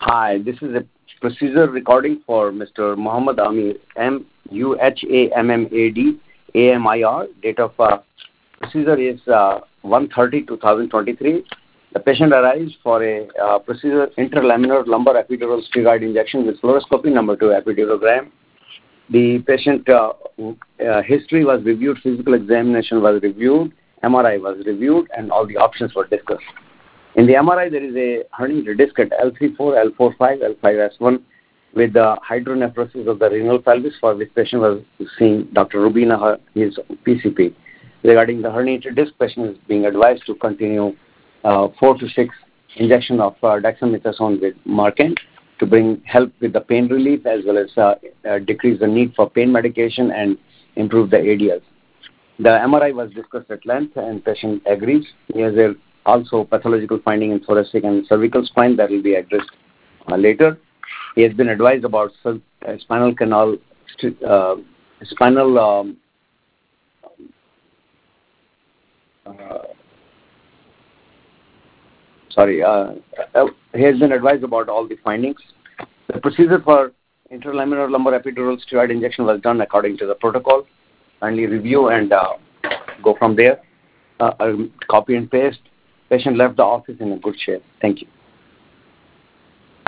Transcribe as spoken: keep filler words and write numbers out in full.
Hi, this is a procedure recording for Mister Muhammad Amir, M U H A M M A D A M I R. Date of uh, procedure is uh, one thirty twenty twenty-three. The patient arrives for a uh, procedure interlaminar lumbar epidural steroid injection with fluoroscopy, number two epidurogram. The patient uh, uh, history was reviewed, physical examination was reviewed, M R I was reviewed, and all the options were discussed. In the M R I, there is a herniated disc at L three four, L four five, L five S one with the hydronephrosis of the renal pelvis, for which patient was seeing Doctor Rubina, his P C P. Regarding the herniated disc, patient is being advised to continue uh, four to six injection of uh, dexamethasone with Marcan to bring help with the pain relief as well as uh, uh, decrease the need for pain medication and improve the A D Ls. The M R I was discussed at length and patient agrees. He has a also pathological finding in thoracic and cervical spine that will be addressed uh, later. He has been advised about uh, spinal canal, uh, spinal, um, uh, sorry, uh, uh, he has been advised about all the findings. The procedure for interlaminar lumbar epidural steroid injection was done according to the protocol. Kindly review and uh, go from there. Uh, uh, copy and paste. Patient left the office in a good shape. Thank you.